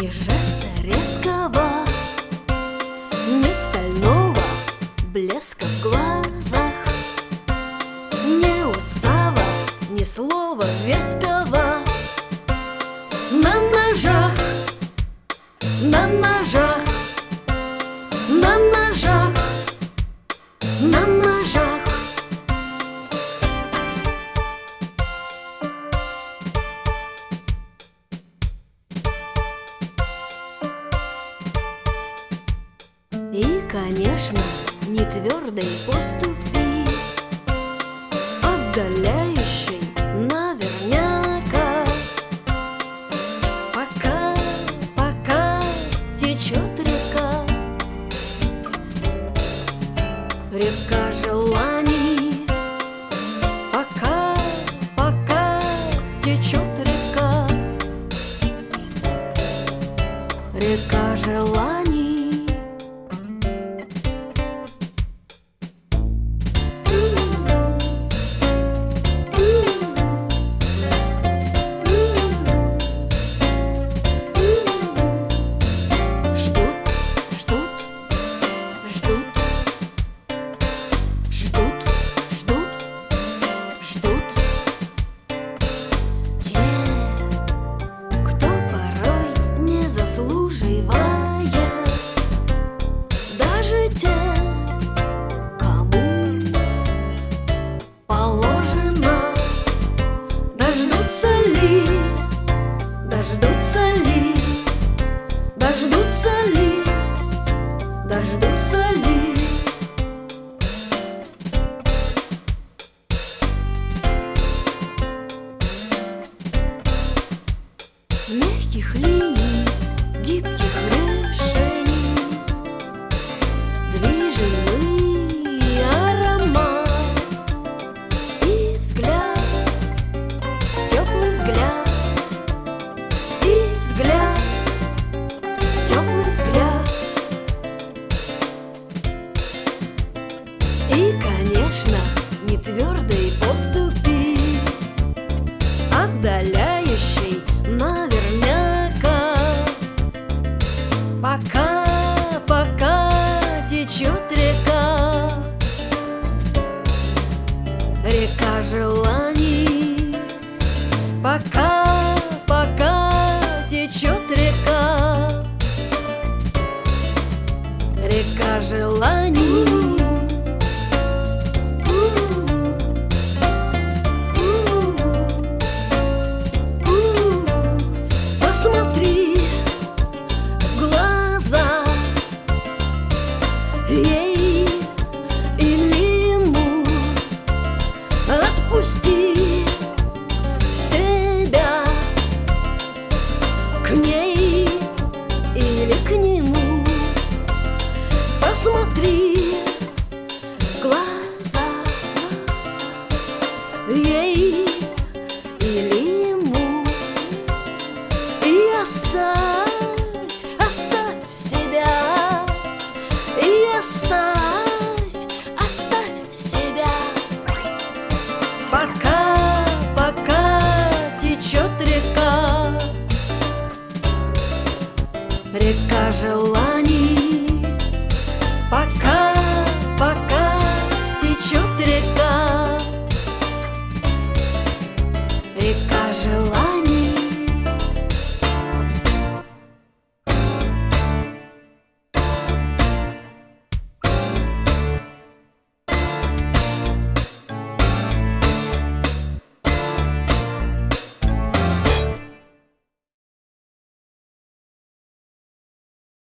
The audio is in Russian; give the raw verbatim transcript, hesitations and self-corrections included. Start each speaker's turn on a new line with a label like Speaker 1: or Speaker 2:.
Speaker 1: Ни жеста резкого, ни стального блеска в глазах, ни устава, ни слова веского. На ножах, на ножах, на ножах, на ножах. И, конечно, не твердой поступи, отдаляющей наверняка. Пока, пока течет река, река желаний. Пока, пока течет река, река желаний. Дождутся ли? Мягких линий, гибких решений, движимый аромат и взгляд, теплый взгляд, и взгляд, теплый взгляд. И, конечно, не твердой поступи, отдаляющей наверняка. Пока, пока течет река, река желаний. Пока, пока течет река, река желаний. Ей или ему отпусти себя, к ней или к нему. Посмотри в глаза, ей или ему, и оставь, оставь себя. Оставь, оставь себя. Пока, пока течет река, река желаний. Пока, пока течет река.